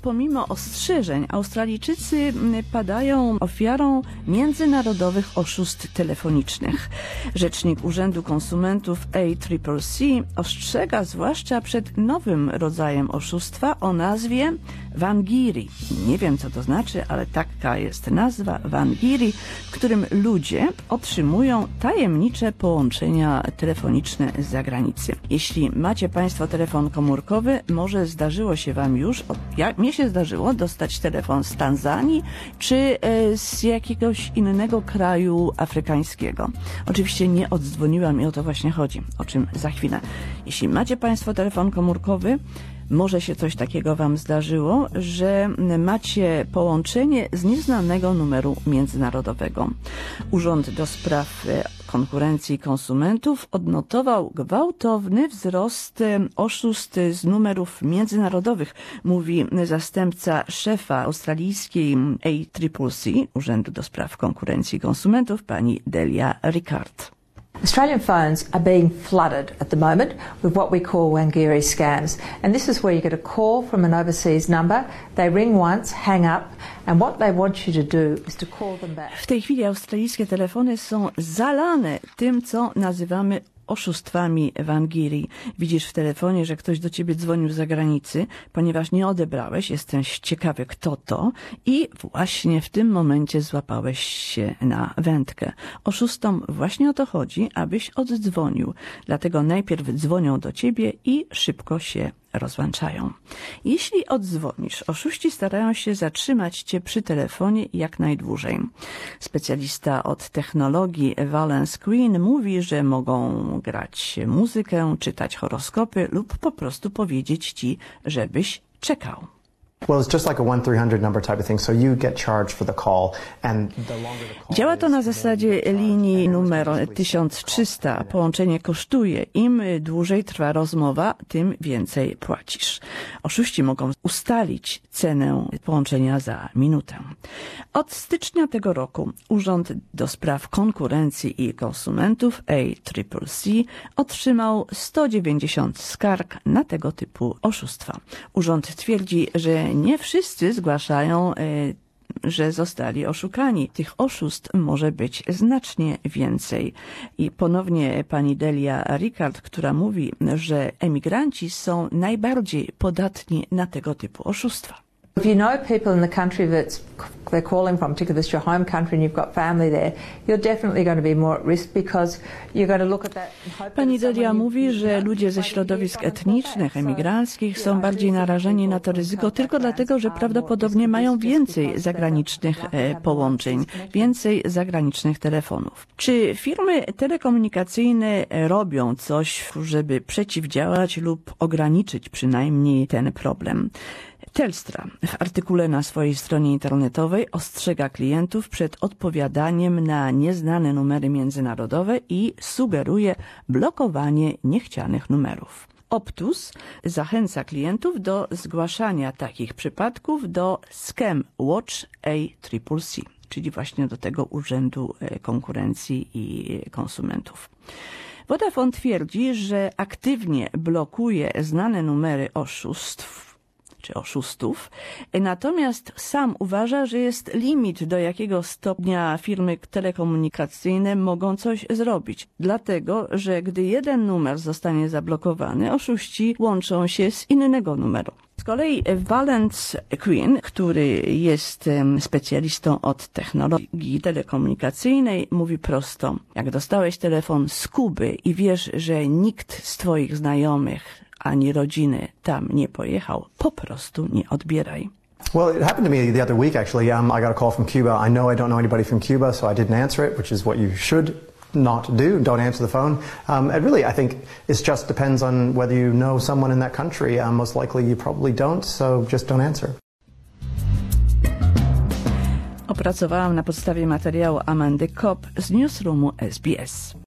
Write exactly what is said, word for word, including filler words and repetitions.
pomimo ostrzeżeń Australijczycy padają ofiarą międzynarodowych oszustw telefonicznych. Rzecznik Urzędu Konsumentów A C C C ostrzega zwłaszcza przed nowym rodzajem oszustwa o nazwie Wangiri. Nie wiem, co to znaczy, ale taka jest nazwa Wangiri, w którym ludzie otrzymują tajemnicze połączenia telefoniczne z zagranicy. Jeśli macie Państwo telefon komórkowy, może zdarzyło się Wam już, jak mnie się zdarzyło, dostać telefon z Tanzanii czy z jakiegoś innego kraju afrykańskiego. Oczywiście nie oddzwoniłam i o to właśnie chodzi, o czym za chwilę. Jeśli macie Państwo telefon komórkowy, może się coś takiego Wam zdarzyło, że macie połączenie z nieznanego numeru międzynarodowego. Urząd do Spraw Konkurencji i Konsumentów odnotował gwałtowny wzrost oszustw z numerów międzynarodowych, mówi zastępca szefa australijskiej A C C C, Urzędu do Spraw Konkurencji i Konsumentów, pani Delia Ricard. Australian phones are being flooded at the moment with what we call Wangiri scams. And this is where you get a call from an overseas number, they ring once, hang up, and what they want you to do is to call them back. W tej chwili australijskie telefony są zalane tym, co nazywamy oszustwami Wangiri. Widzisz w telefonie, że ktoś do ciebie dzwonił z zagranicy, ponieważ nie odebrałeś, jesteś ciekawy, kto to, i właśnie w tym momencie złapałeś się na wędkę. Oszustom właśnie o to chodzi, abyś oddzwonił. Dlatego najpierw dzwonią do ciebie i szybko się rozłączają. Jeśli oddzwonisz, oszuści starają się zatrzymać cię przy telefonie jak najdłużej. Specjalista od technologii Valence Green mówi, że mogą grać muzykę, czytać horoskopy lub po prostu powiedzieć ci, żebyś czekał. Działa to na zasadzie linii numer tysiąc trzysta. Połączenie kosztuje. Im dłużej trwa rozmowa, tym więcej płacisz. Oszuści mogą ustalić cenę połączenia za minutę. Od stycznia tego roku Urząd do Spraw Konkurencji i Konsumentów A C C C otrzymał sto dziewięćdziesiąt skarg na tego typu oszustwa. Urząd twierdzi, że nie wszyscy zgłaszają, że zostali oszukani. Tych oszustw może być znacznie więcej. I ponownie pani Delia Ricard, która mówi, że emigranci są najbardziej podatni na tego typu oszustwa. If you know people in the country that's they're calling from, particularly if it's your home country and you've got family there, you're definitely going to be more at risk because you're going to look at that and hope. Pani Delia mówi, że ludzie ze środowisk etnicznych, emigranckich są bardziej narażeni na to ryzyko tylko dlatego, że prawdopodobnie mają więcej zagranicznych połączeń, więcej zagranicznych telefonów. Czy firmy telekomunikacyjne robią coś, żeby przeciwdziałać lub ograniczyć przynajmniej ten problem? Telstra w artykule na swojej stronie internetowej ostrzega klientów przed odpowiadaniem na nieznane numery międzynarodowe i sugeruje blokowanie niechcianych numerów. Optus zachęca klientów do zgłaszania takich przypadków do Scam Watch A C C C, czyli właśnie do tego Urzędu Konkurencji i Konsumentów. Vodafone twierdzi, że aktywnie blokuje znane numery oszustw czy oszustów, natomiast sam uważa, że jest limit, do jakiego stopnia firmy telekomunikacyjne mogą coś zrobić. Dlatego, że gdy jeden numer zostanie zablokowany, oszuści łączą się z innego numeru. Z kolei Valence Quinn, który jest specjalistą od technologii telekomunikacyjnej, mówi prosto: jak dostałeś telefon z Kuby i wiesz, że nikt z twoich znajomych ani rodziny tam nie pojechał, po prostu nie odbieraj. Well, it happened to me the other week, actually. Um, I got a call from Cuba. I know I don't know anybody from Cuba, so I didn't answer it, which is what you should not do. Don't answer the phone. Um, it really, I think, it just depends on whether you know someone in that country. Um, most likely you probably don't, so just don't answer. Opracowałam na podstawie materiału Amandy Cobb z Newsroomu S B S.